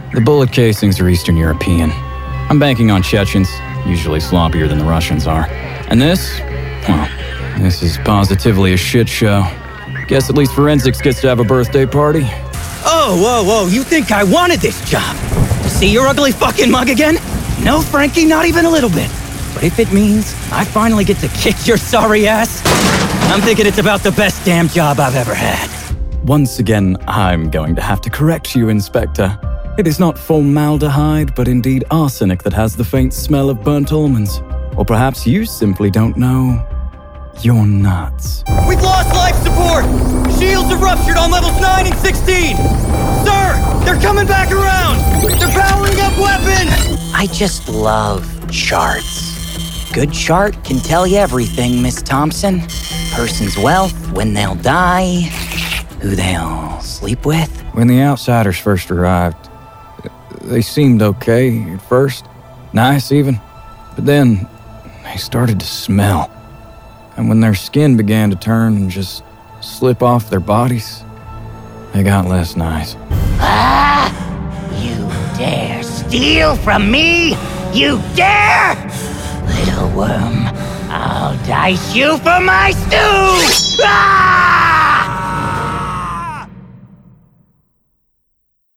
The bullet casings are Eastern European. I'm banking on Chechens, usually sloppier than the Russians are. And this? Well, this is positively a shit show. Guess at least Forensics gets to have a birthday party. Oh, whoa, you think I wanted this job? To see your ugly fucking mug again? No, Frankie, not even a little bit. But if it means I finally get to kick your sorry ass, I'm thinking it's about the best damn job I've ever had. Once again, I'm going to have to correct you, Inspector. It is not formaldehyde, but indeed arsenic that has the faint smell of burnt almonds. Or perhaps you simply don't know. You're nuts. We've lost life support! Shields have ruptured on levels 9 and 16! Sir, they're coming back around! They're powering up weapons! I just love charts. Good chart can tell you everything, Miss Thompson. Person's wealth, when they'll die, who they'll sleep with. When the outsiders first arrived, they seemed okay at first. Nice even. But then they started to smell. And when their skin began to turn and just slip off their bodies, they got less nice. Ah! You dare steal from me? You dare? Little worm, I'll dice you for my stew! Ah!